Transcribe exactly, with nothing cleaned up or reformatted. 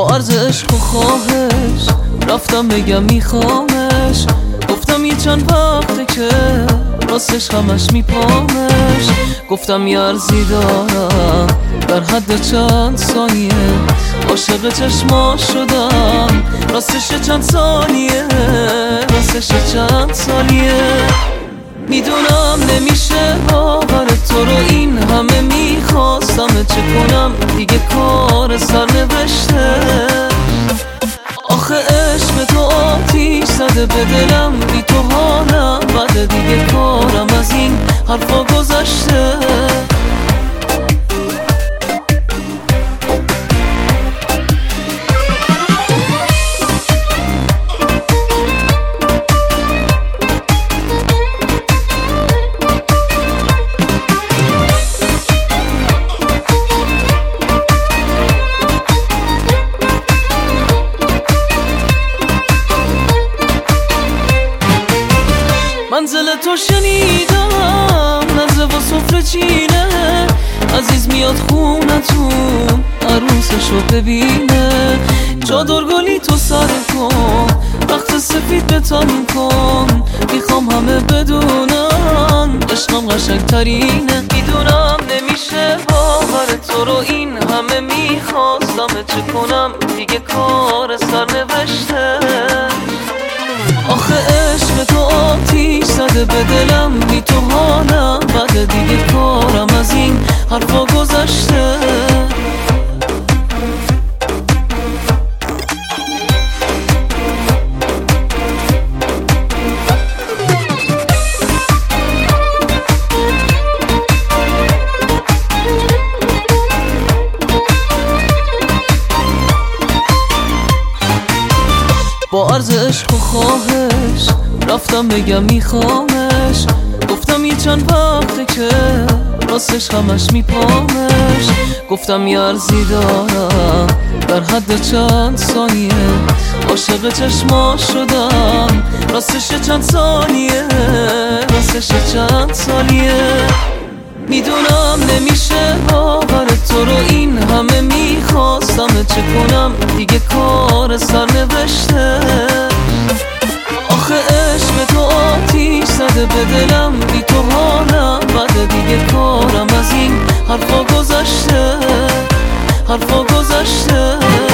عرض عشق و خواهش رفتم بگم میخوامش، گفتم یه چند وقته که راستش همش میپامش. گفتم یه عرضی دارم در حد چند ثانیه، عاشق چشما شدم راستش چند ثانیه، راستش چند ثانیه. میدونم نمیشه باور تو رو، این همه میخواستم چه کنم دیگه کار سرنوشته. آخه عشق تو آتیش زده به دلم، بی تو حالم بده دیگه کارم از این حرفا گذشته. منزل تو شنیدم نزه و سفره چینه، عزیز میاد خونتون عروسشو ببینه. چادر گلی تو سر کن، وقت سفید بتان کن، میخوام همه بدونن عشقم قشنگ ترینه. میدونم نمیشه باور تو رو، این همه میخواستم چه کنم دیگه کار سرنوشته. آخه عشق تو آتیش زده به دلم، بی تو حالم بده دیگه کارم از این حرفا گذشته. با عرض عشق و خواهش رفتم بگم میخوامش، گفتم یه چند وقته که راستش همش میپامش. گفتم یه عرضی دارم در حد چند ثانیه، عاشق چشما شدم راستش چند ثانیه، راستش چند ثانیه. میدونم نمیشه باور تو رو، این همه میخواستم چه کنم دیگه کار سرنوشته. آخه عشق تو آتیش زده به دلم، بی تو حالم بده دیگه کارم از این حرفا گذشته، حرفا گذشته.